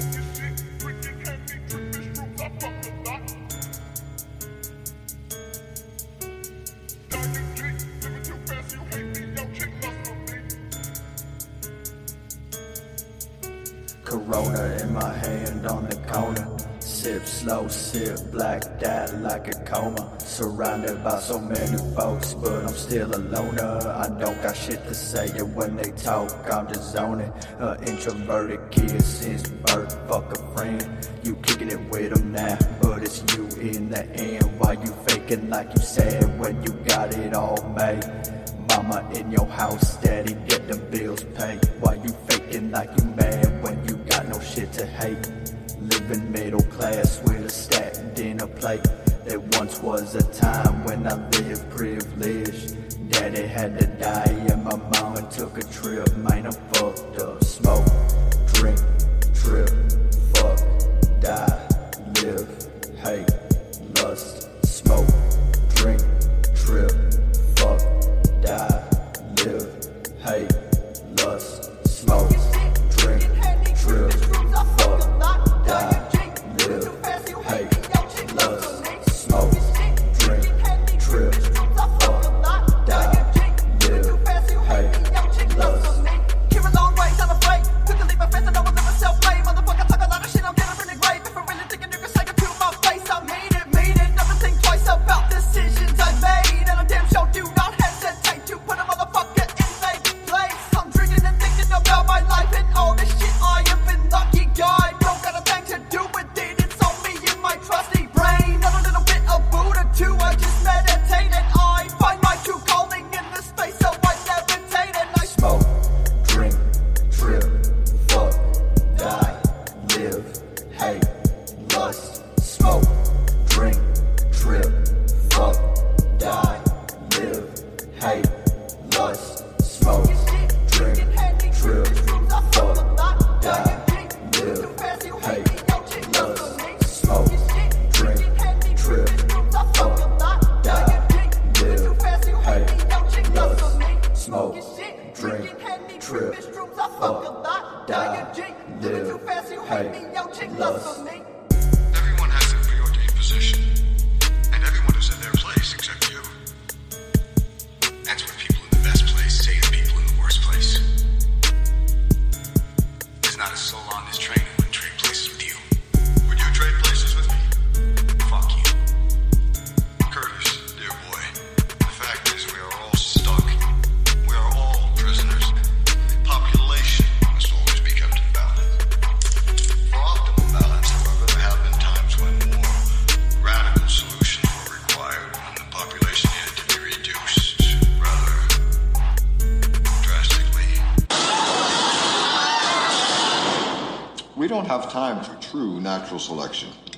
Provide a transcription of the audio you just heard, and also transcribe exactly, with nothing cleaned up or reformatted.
Corona in my hand on the corner. Sip slow, sip blacked out like a coma. Surrounded by so many folks, but I'm still a loner. I don't got shit to say, and when they talk, I'm just zoning. An introverted kid since birth, fuck a friend. You kicking it with them now, but it's you in the end. Why you faking like you sad when you got it all made? Mama in your house, daddy get them bills paid. Why you faking like you mad when you got no shit to hate? Living middle class with a stacked dinner plate. There once was a time when I lived privileged. Daddy had to die and my mama took a trip. Man, I'm fucked up. Smoke, drink, trip, fuck, die, live, hate, lust. Smoke, drink, trip, fuck, die, live, hate, lust. Smoke, drink, trip, fuck, die, live, hate, lust. Smoke, drink, trip, fuck, die, live, hate, lust. Came a long way, not afraid. Took a leap of faith and I will live a self-made. Motherfucker talk a lot of shit, I'm getting really great. If I really think a nigga say it to my face, I made it, made it. Never think twice about decisions I made. And I damn sure do not hesitate to put a motherfucker in their place. I'm drinking and thinking about my life and all this shit. I have been lucky, guy. Don't got a thing to do with it. It's on me in my trusty brain. Not a little bit of Buddha too. I just meditate and I find my true calling in this space. So I levitate and I Smoke, drink, trip, fuck, die, live, hate, lust. Smoke, drink, trip, fuck, die, live, hate, lust. Smoke, drink, trip, fuck, die, live, hate, lust. Smoke, drink, trip, fuck, die, live, hate, lust. Smoke, drink, trip, fuck, die, live, hate, lust. Everyone has a preordained position, and everyone is in their place except you. That's what people in the best place say to people in the worst place. There's not a soul on this train who would trade places with you. Would you trade places with me? Fuck you. Curtis, dear boy, the fact is we are all stuck. We are all prisoners. Population must always be kept in balance. For optimal balance, however, there have been times when more radical solutions were required, when the population needed to be reduced rather drastically. We don't have time for true natural selection.